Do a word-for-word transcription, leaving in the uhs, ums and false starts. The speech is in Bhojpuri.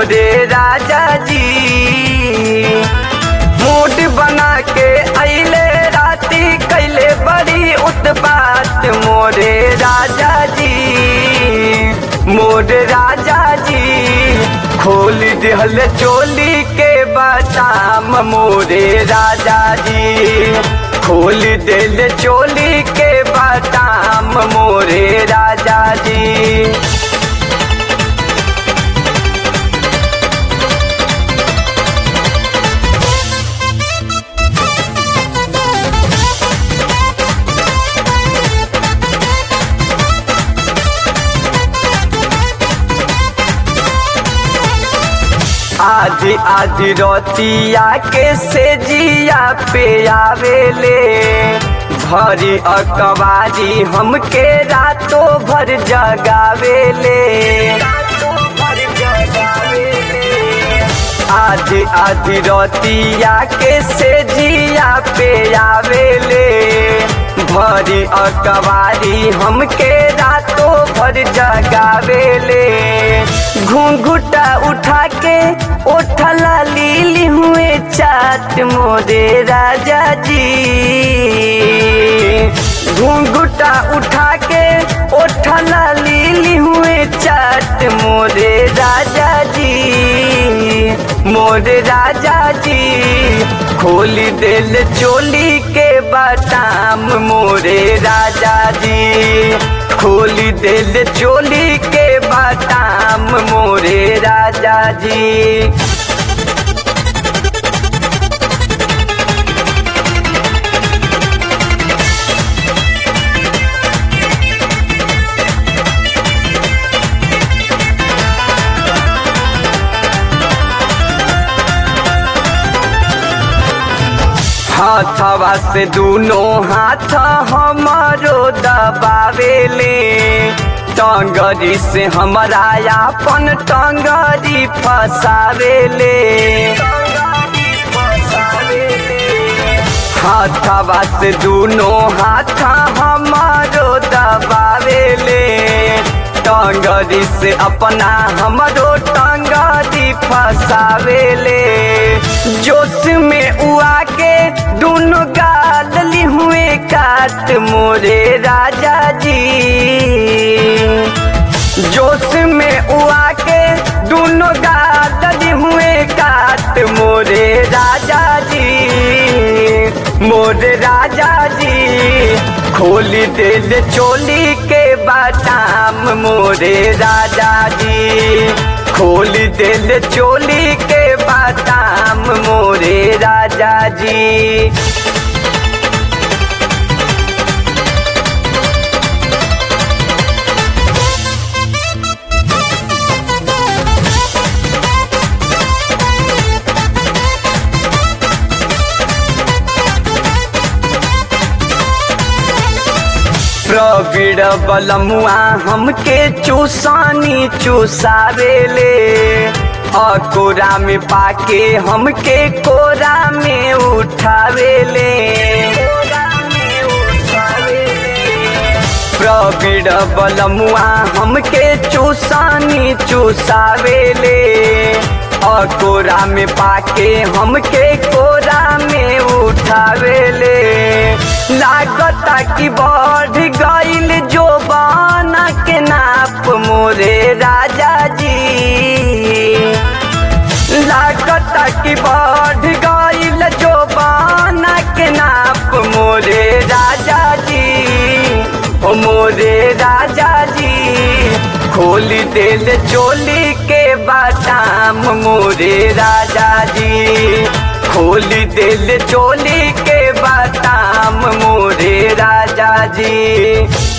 मोरे राजा जी। मूड बना के अइले राती कैले बड़ी उत्पात मोरे राजा जी। मोरे राजा जी खोल दिहल चोली के बटाम मोरे राजा जी। खोल दिल चोली के बटाम मोरे राजा जी। आधी आधी रोतिया के से जिया पे आवेले भरी अकबारी हमके रातों भर जगावेले। आधी आधी रोतिया के से जिया पे आवेले भरी अकबारी हमके रातों भर जगावेले। घूंघुटा उठा के ओठला लीली हुए चाट मोरे राजा जी। घूंघुटा उठा के ओठला लीली हुए चाट मोरे राजा जी। मोरे राजा जी खोली दिल चोली के बटाम मोरे राजा जी। खोली दिल चोली के बटाम मोरे राजा जी। हाथवा से दोनों हाथ हमारो दबावेले टंगरी से हमारा अपन टंगरी फसावेले। हाथवा से दोनों हाथ हमारो दबावेले टंगरी से अपना हमारो टंगरी फसावेले। जोश में उआ के दोनों गाल ली हुए काट मोरे राजा जी। जोश में उआ के दोनों गाल ली हुए काट मोरे राजा जी। मोरे राजा जी खोली दिल चोली के बटाम मोरे राजा जी। खोली दिल चोली के बटाम मोरे राजा जी। प्रवीण बलमुआ हमके चूसानी चूसावेले अकोरा में पाके हमके कोरा में उठावेले। प्रवीण बलमुआ हमके चूसानी चूसावेले अकोरा में पाके हमके कोरा में उठावेले। लागता कि बढ़ गईल जो बाना के नाप मोरे राजा जी। लागता कि बढ़ गईल जो बाना के नाप मोरे राजा जी। ओ मोरे राजा जी खोली दिल चोली के बटाम मोरे राजा जी। खोली दिल चोली के बटाम मोरे राजा जी।